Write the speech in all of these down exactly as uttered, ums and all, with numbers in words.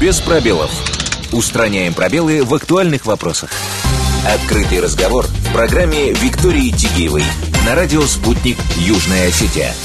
Без пробелов. Устраняем пробелы в актуальных вопросах. Открытый разговор в программе Виктории Тигиевой на радио «Спутник. Южная Осетия».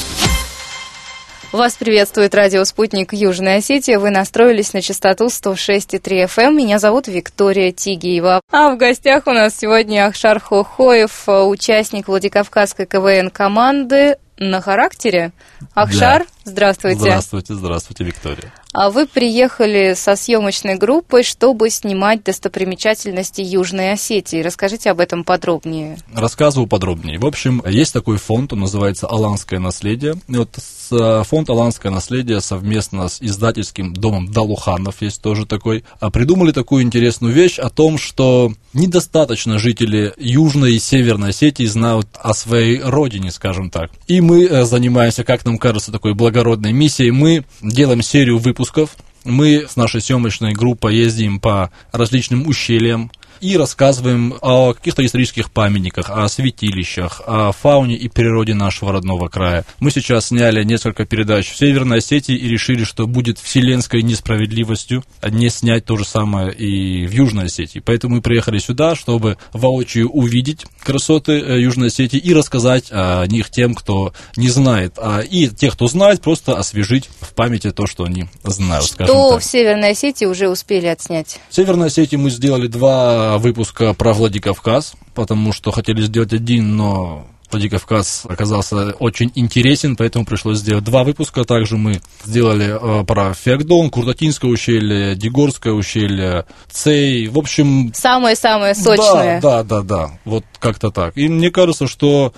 Вас приветствует радио «Спутник. Южная Осетия». Вы настроились на частоту сто шесть и три эф эм. Меня зовут Виктория Тигиева. А в гостях у нас сегодня Ахшар Хохоев, участник Владикавказской ка вэ эн команды «На характере». Ахшар, да. Здравствуйте. Здравствуйте, здравствуйте, Виктория. А вы приехали со съемочной группой, чтобы снимать достопримечательности Южной Осетии. Расскажите об этом подробнее. Рассказываю подробнее. В общем, есть такой фонд, он называется «Аланское наследие». И вот фонд «Аланское наследие» совместно с издательским домом Далуханов, есть тоже такой, придумали такую интересную вещь о том, что недостаточно жители Южной и Северной Осетии знают о своей родине, скажем так. И мы занимаемся, как нам кажется, такой благородной миссией. Мы делаем серию выпусков. Мы с нашей съемочной группой ездим по различным ущельям и рассказываем о каких-то исторических памятниках, о святилищах, о фауне и природе нашего родного края. Мы сейчас сняли несколько передач в Северной Осетии и решили, что будет вселенской несправедливостью не снять то же самое и в Южной Осетии. Поэтому мы приехали сюда, чтобы воочию увидеть красоты Южной Осетии и рассказать о них тем, кто не знает. И тех, кто знает, просто освежить в памяти то, что они знают. Что в Северной Осетии уже успели отснять? В Северной Осетии мы сделали два выпуска про Владикавказ, потому что хотели сделать один, но Владикавказ оказался очень интересен, поэтому пришлось сделать два выпуска. Также мы сделали э, про Феокдон, Куртатинское ущелье, Дегорское ущелье, Цей, в общем... Самые-самые сочные. Да, да, да, да, вот как-то так. И мне кажется, что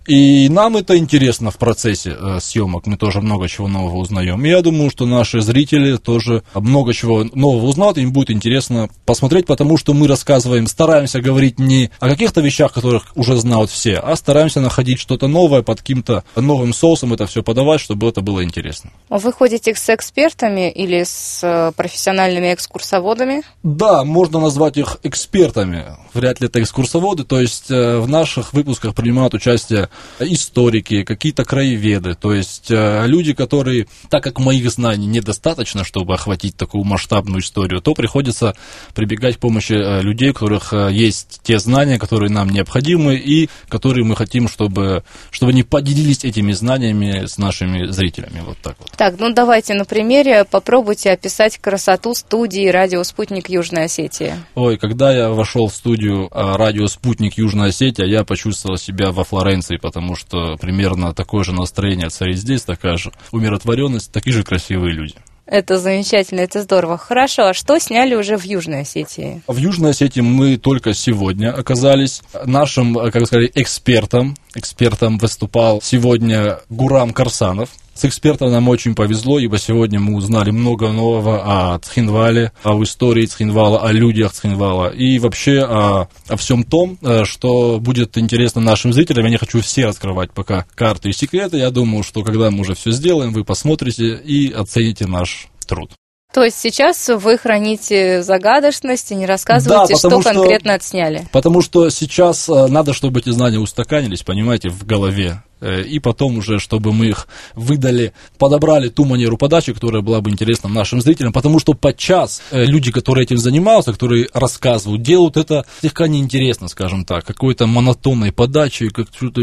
и нам это интересно в процессе э, съемок, мы тоже много чего нового узнаем. И я думаю, что наши зрители тоже много чего нового узнают, им будет интересно посмотреть, потому что мы рассказываем, стараемся говорить не о каких-то вещах, которых уже знают все, а стараемся находить что-то новое, под каким-то новым соусом это все подавать, чтобы это было интересно. Вы ходите с экспертами или с профессиональными экскурсоводами? Да, можно назвать их экспертами, вряд ли это экскурсоводы, то есть э, в наших выпусках принимают участие историки, какие-то краеведы, то есть э, люди, которые, так как моих знаний недостаточно, чтобы охватить такую масштабную историю, то приходится прибегать к помощи э, людей, у которых э, есть те знания, которые нам необходимы и которые мы хотим, чтобы, чтобы они поделились этими знаниями с нашими зрителями. Вот так вот. Так, ну давайте на примере попробуйте описать красоту студии «Радио Спутник Южная Осетия». Ой, когда я вошел в студию э, «Радио Спутник Южная Осетия», я почувствовал себя во Флоренции, потому что примерно такое же настроение царит здесь, такая же умиротворенность, такие же красивые люди. Это замечательно, это здорово. Хорошо, а что сняли уже в Южной Осетии? В Южной Осетии мы только сегодня оказались. Нашим, как сказать, экспертом, экспертом выступал сегодня Гурам Карсанов. С экспертом нам очень повезло, ибо сегодня мы узнали много нового о Цхинвале, об истории Цхинвала, о людях Цхинвала и вообще о, о всем том, что будет интересно нашим зрителям. Я не хочу все раскрывать пока карты и секреты. Я думаю, что когда мы уже все сделаем, вы посмотрите и оцените наш труд. То есть сейчас вы храните загадочность и не рассказываете, да, что, что конкретно отсняли? Потому что сейчас надо, чтобы эти знания устаканились, понимаете, в голове. И потом уже, чтобы мы их выдали, подобрали ту манеру подачи, которая была бы интересна нашим зрителям, потому что подчас люди, которые этим занимаются, которые рассказывают, делают это слегка неинтересно, скажем так, какой-то монотонной подачей, как что-то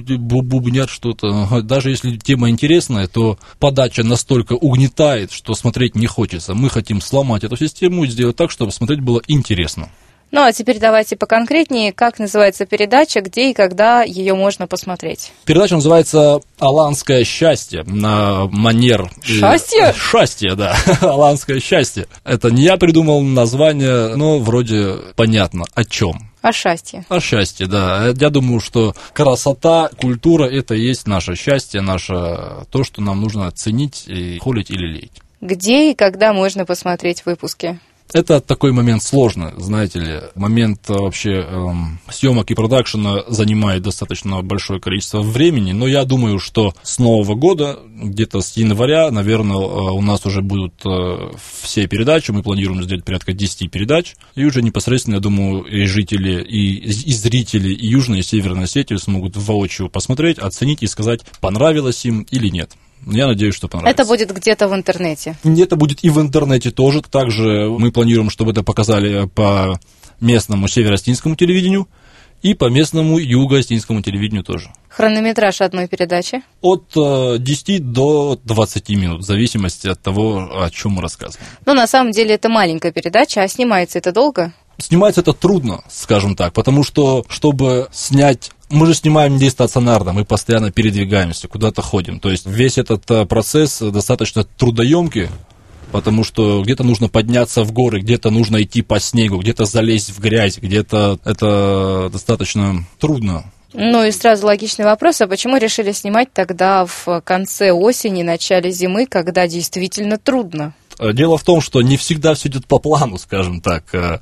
бубнят что-то. Даже если тема интересная, то подача настолько угнетает, что смотреть не хочется. Мы хотим сломать эту систему и сделать так, чтобы смотреть было интересно. Ну, а теперь давайте поконкретнее, как называется передача, где и когда ее можно посмотреть. Передача называется «Аланское счастье» на манер... Счастье? Счастье, да. «Аланское счастье». Это не я придумал название, но вроде понятно о чем. О счастье. О счастье, да. Я думаю, что красота, культура – это и есть наше счастье, наше то, что нам нужно ценить и холить или леять. Где и когда можно посмотреть выпуски? Это такой момент сложный, знаете ли, момент вообще эм, съемок и продакшена занимает достаточно большое количество времени, но я думаю, что с Нового года, где-то с января, наверное, у нас уже будут э, все передачи, мы планируем сделать порядка десять передач, и уже непосредственно, я думаю, и жители, и, и зрители и Южной, и Северной Осетии смогут воочию посмотреть, оценить и сказать, понравилось им или нет. Я надеюсь, что понравится. Это будет где-то в интернете? Это будет и в интернете тоже. Также мы планируем, чтобы это показали по местному северо-остинскому телевидению и по местному юго-остинскому телевидению тоже. Хронометраж одной передачи? От э, десяти до двадцати минут, в зависимости от того, о чем мы рассказываем. Ну, на самом деле, это маленькая передача, а снимается это долго? Снимать это трудно, скажем так, потому что, чтобы снять... Мы же снимаем не стационарно, мы постоянно передвигаемся, куда-то ходим. То есть весь этот процесс достаточно трудоемкий, потому что где-то нужно подняться в горы, где-то нужно идти по снегу, где-то залезть в грязь, где-то это достаточно трудно. Ну и сразу логичный вопрос, а почему решили снимать тогда в конце осени, начале зимы, когда действительно трудно? Дело в том, что не всегда все идет по плану, скажем так.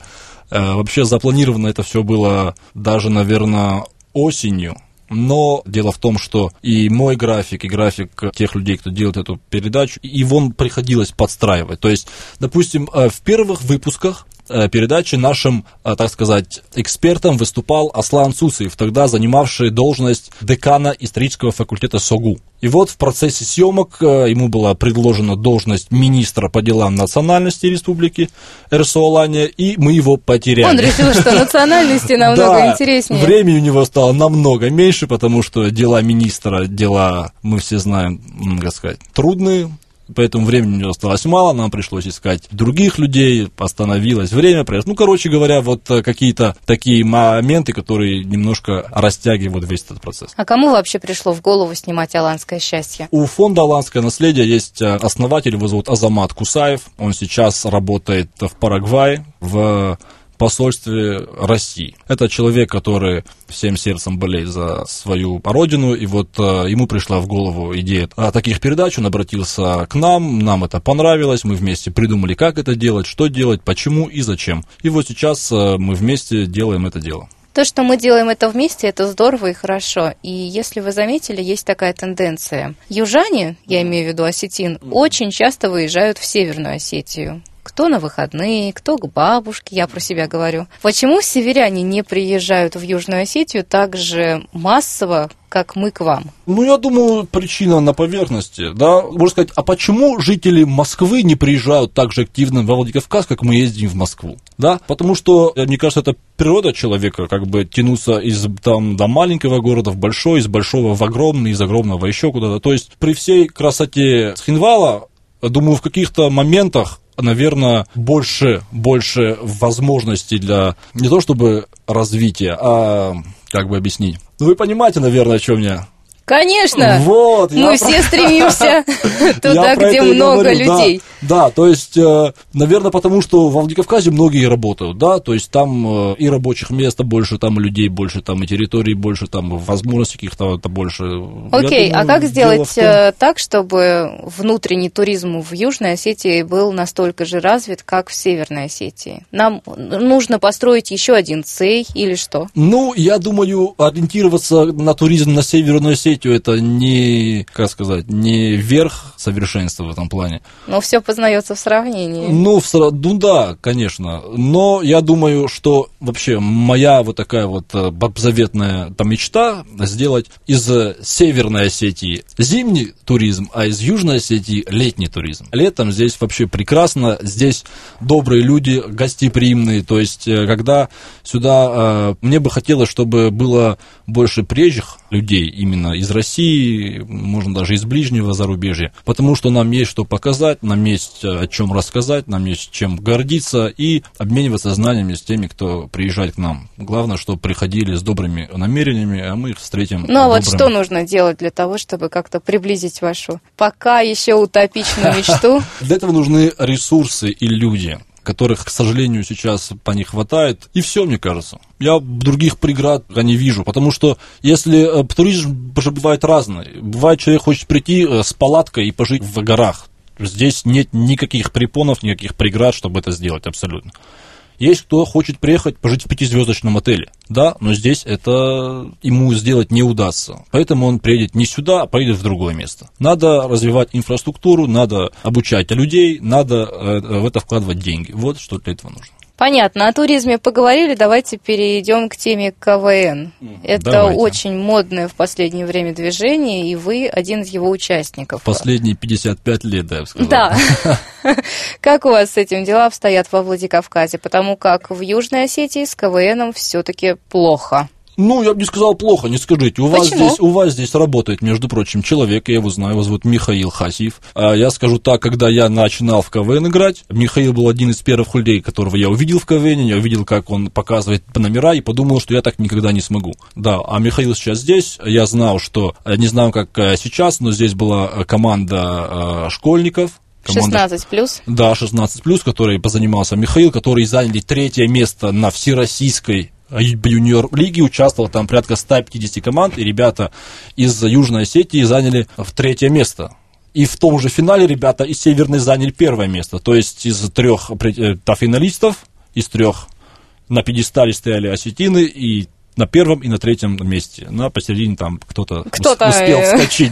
Вообще запланировано это все было даже, наверное, осенью. Но дело в том, что и мой график, и график тех людей, кто делает эту передачу, его приходилось подстраивать. То есть, допустим, в первых выпусках передачи нашим, так сказать, экспертом выступал Аслан Цусиев, тогда занимавший должность декана исторического факультета СОГУ. И вот в процессе съемок ему была предложена должность министра по делам национальности республики Эрсу-Алания, и мы его потеряли. Он решил, что национальности намного интереснее. Времени у него стало намного меньше, потому что дела министра, дела, мы все знаем, как сказать, трудные. Поэтому времени у него осталось мало, нам пришлось искать других людей, остановилось время. Ну, короче говоря, вот какие-то такие моменты, которые немножко растягивают весь этот процесс. А кому вообще пришло в голову снимать «Аланское счастье»? У фонда «Аланское наследие» есть основатель, его зовут Азамат Кусаев. Он сейчас работает в Парагвае, в посольстве России. Это человек, который всем сердцем болеет за свою родину, и вот э, ему пришла в голову идея о таких передач, он обратился к нам, нам это понравилось, мы вместе придумали, как это делать, что делать, почему и зачем. И вот сейчас э, мы вместе делаем это дело. То, что мы делаем это вместе, это здорово и хорошо. И если вы заметили, есть такая тенденция. Южане, я имею в виду осетин, очень часто выезжают в Северную Осетию. Кто на выходные, кто к бабушке, я про себя говорю. Почему северяне не приезжают в Южную Осетию так же массово, как мы к вам? Ну, я думаю, причина на поверхности, да. Можно сказать, а почему жители Москвы не приезжают так же активно во Владикавказ, как мы ездим в Москву, да? Потому что, мне кажется, это природа человека, как бы тянуться из там до маленького города в большой, из большого в огромный, из огромного еще куда-то. То есть при всей красоте Цхинвала, думаю, в каких-то моментах, наверное, больше, больше возможностей для не то чтобы развития, а как бы объяснить. Ну, вы понимаете, наверное, о чем я? Конечно! Вот, мы все про... стремимся туда, где много людей. Да, да, то есть, наверное, потому что во Владикавказе многие работают, да, то есть там и рабочих мест больше, там и людей больше, там и территорий больше, там возможностей каких-то больше. Окей, а как сделать так, чтобы внутренний туризм в Южной Осетии был настолько же развит, как в Северной Осетии? Нам нужно построить еще один ЦЕЙ или что? Ну, я думаю, ориентироваться на туризм на Северную Осетию это не, как сказать, не верх совершенства в этом плане. Но все познается в сравнении. Ну, в, ну да, конечно. Но я думаю, что вообще моя вот такая вот заветная там мечта сделать из Северной Осетии зимний туризм, а из Южной Осетии летний туризм. Летом здесь вообще прекрасно, здесь добрые люди, гостеприимные. То есть, когда сюда, мне бы хотелось, чтобы было больше приезжих людей именно из России, можно даже из ближнего зарубежья, потому что нам есть что показать, нам есть о чем рассказать, нам есть чем гордиться и обмениваться знаниями с теми, кто приезжает к нам. Главное, чтобы приходили с добрыми намерениями, а мы их встретим. Ну а добрым... вот что нужно делать для того, чтобы как-то приблизить вашу пока еще утопичную мечту? Для этого нужны ресурсы и люди, которых, к сожалению, сейчас по не хватает. И все, мне кажется. Я других преград не вижу, потому что если туризм же бывает разный. Бывает, человек хочет прийти с палаткой и пожить в горах. Здесь нет никаких препонов, никаких преград, чтобы это сделать абсолютно. Есть кто хочет приехать пожить в пятизвездочном отеле, да, но здесь это ему сделать не удастся. Поэтому он приедет не сюда, а поедет в другое место. Надо развивать инфраструктуру, надо обучать людей, надо в это вкладывать деньги. Вот что для этого нужно. Понятно. О туризме поговорили, давайте перейдем к теме КВН. Это давайте. Очень модное в последнее время движение, и вы один из его участников. Последние пятьдесят пять лет, да, я бы сказал. Да. Как у вас с этим дела обстоят во Владикавказе? Потому как в Южной Осетии с КВНом все-таки плохо. Ну, я бы не сказал плохо, не скажите. У вас, Почему? здесь, у вас здесь работает, между прочим, человек, я его знаю, его зовут Михаил Хасиев. А я скажу так, когда я начинал в КВН играть, Михаил был один из первых людей, которого я увидел в КВН, я увидел, как он показывает номера, и подумал, что я так никогда не смогу. Да, а Михаил сейчас здесь, я знал, что, не знаю, как сейчас, но здесь была команда школьников. Команда, шестнадцать плюс? Да, шестнадцать плюс, который позанимался Михаил, которые заняли третье место на всероссийской юниор-лиге, участвовало там порядка сто пятьдесят команд, и ребята из Южной Осетии заняли в третье место. И в том же финале ребята из Северной заняли первое место. То есть из трех финалистов, из трех на пьедестале стояли осетины, и на первом и на третьем месте. На посередине там кто-то, кто-то успел вскочить.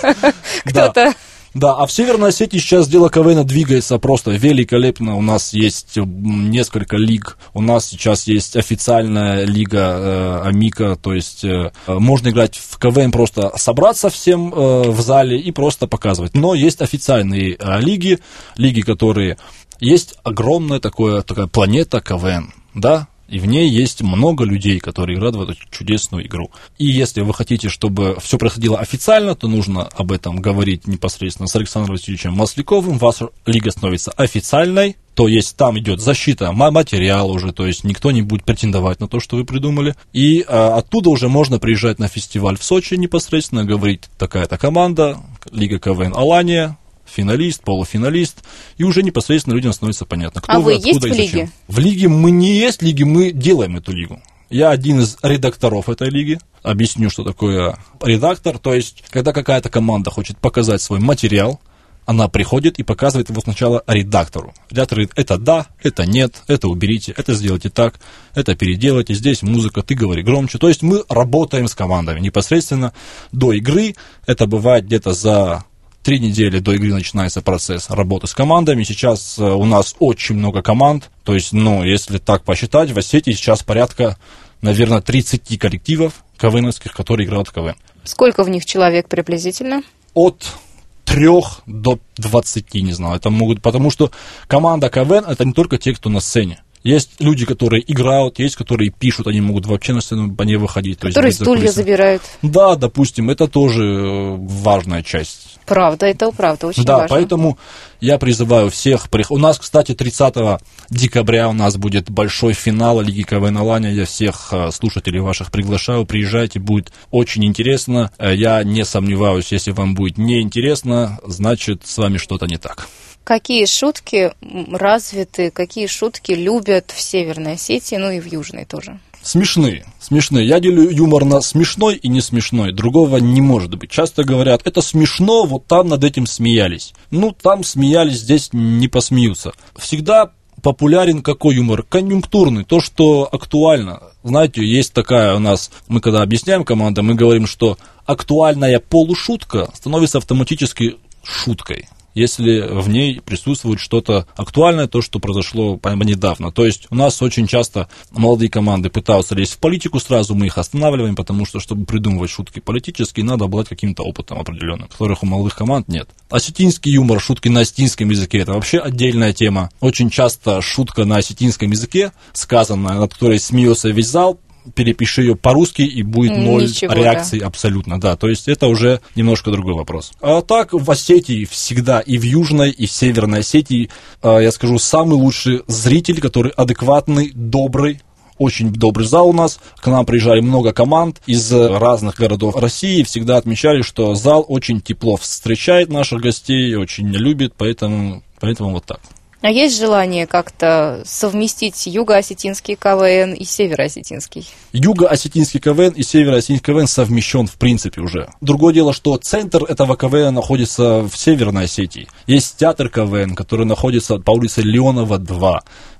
Кто-то... Да, а в Северной Осетии сейчас дело КВН двигается просто великолепно. У нас есть несколько лиг. У нас сейчас есть официальная лига э, Амика. То есть э, можно играть в КВН, просто собраться всем э, в зале и просто показывать. Но есть официальные э, лиги, лиги, которые... Есть огромная такое, такая планета КВН, да? И в ней есть много людей, которые играют в эту чудесную игру. И если вы хотите, чтобы все происходило официально, то нужно об этом говорить непосредственно с Александром Васильевичем Масляковым. Ваша лига становится официальной, то есть там идет защита материала уже, то есть никто не будет претендовать на то, что вы придумали. И а, оттуда уже можно приезжать на фестиваль в Сочи непосредственно, говорить, такая-то команда, Лига КВН Алания, финалист, полуфиналист, и уже непосредственно людям становится понятно, кто а вы, вы откуда есть и в зачем. лиге? В лиге мы не есть лиги, мы делаем эту лигу. Я один из редакторов этой лиги. Объясню, что такое редактор. То есть, когда какая-то команда хочет показать свой материал, она приходит и показывает его сначала редактору. Редактор говорит, это да, это нет, это уберите, это сделайте так, это переделайте, здесь музыка, ты говори громче. То есть мы работаем с командами непосредственно до игры. Это бывает где-то за... Три недели до игры начинается процесс работы с командами. Сейчас у нас очень много команд. То есть, ну, если так посчитать, в Осетии сейчас порядка, наверное, тридцать коллективов КВНовских, которые играют в КВН. Сколько в них человек приблизительно? От трех до двадцати, не знаю. Это могут, потому что команда КВН — это не только те, кто на сцене. Есть люди, которые играют, есть, которые пишут, они могут вообще на сцену по ней выходить. Которые стулья забирают. Да, допустим, это тоже важная часть. Правда, это правда, очень да, важно. Да, поэтому я призываю всех. У нас, кстати, тридцатого декабря у нас будет большой финал Лиги КВН Алания. Я всех слушателей ваших приглашаю. Приезжайте, будет очень интересно. Я не сомневаюсь, если вам будет неинтересно, значит, с вами что-то не так. Какие шутки развиты, какие шутки любят в Северной Осетии, ну и в Южной тоже? Смешные, смешные. Я делю юмор на смешной и не смешной. Другого не может быть. Часто говорят, это смешно, вот там над этим смеялись. Ну, там смеялись, здесь не посмеются. Всегда популярен какой юмор? Конъюнктурный, то, что актуально. Знаете, есть такая у нас, мы когда объясняем командам, мы говорим, что актуальная полушутка становится автоматически шуткой, если в ней присутствует что-то актуальное, то, что произошло недавно. То есть у нас очень часто молодые команды пытаются лезть в политику, сразу мы их останавливаем, потому что, чтобы придумывать шутки политические, надо обладать каким-то опытом определенным, которых у молодых команд нет. Осетинский юмор, шутки на осетинском языке — это вообще отдельная тема. Очень часто шутка на осетинском языке, сказанная, над которой смеется весь зал, перепиши ее по-русски, и будет ноль Ничего, реакций, да. Абсолютно, да. То есть это уже немножко другой вопрос. А так в Осетии всегда, и в Южной, и в Северной Осетии, я скажу, самый лучший зритель, который адекватный, добрый. Очень добрый зал у нас. К нам приезжали много команд из разных городов России. Всегда отмечали, что зал очень тепло встречает наших гостей, очень любит, поэтому, поэтому вот так. А есть желание как-то совместить юго-осетинский КВН и северо-осетинский? Юго-осетинский КВН и северо-осетинский КВН совмещен в принципе уже. Другое дело, что центр этого КВН находится в Северной Осетии. Есть театр КВН, который находится по улице Леонова, два.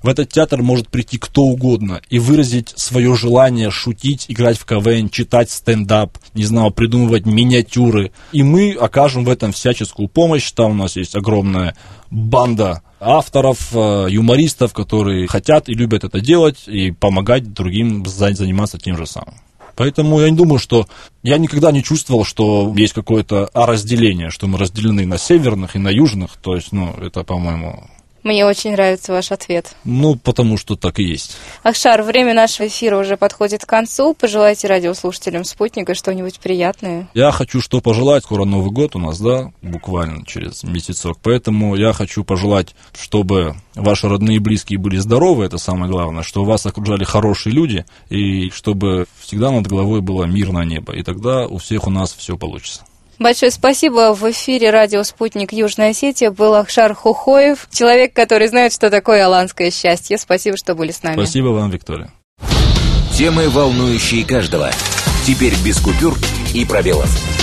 В этот театр может прийти кто угодно и выразить свое желание шутить, играть в КВН, читать стендап, не знаю, придумывать миниатюры. И мы окажем в этом всяческую помощь. Там у нас есть огромная банда авторов, юмористов, которые хотят и любят это делать и помогать другим заниматься тем же самым. Поэтому я не думаю, что... Я никогда не чувствовал, что есть какое-то разделение, что мы разделены на северных и на южных. То есть, ну, это, по-моему... Мне очень нравится ваш ответ. Ну, потому что так и есть. Ахшар, время нашего эфира уже подходит к концу. Пожелайте радиослушателям «Спутника» что-нибудь приятное. Я хочу что пожелать. Скоро Новый год у нас, да, буквально через месяцок. Поэтому я хочу пожелать, чтобы ваши родные и близкие были здоровы, это самое главное, что вас окружали хорошие люди, и чтобы всегда над головой было мирное небо. И тогда у всех у нас все получится. Большое спасибо. В эфире радио «Спутник» Южная Осетия был Ахшар Хохоев, человек, который знает, что такое аланское счастье. Спасибо, что были с нами. Спасибо вам, Виктория. Темы, волнующие каждого. Теперь без купюр и пробелов.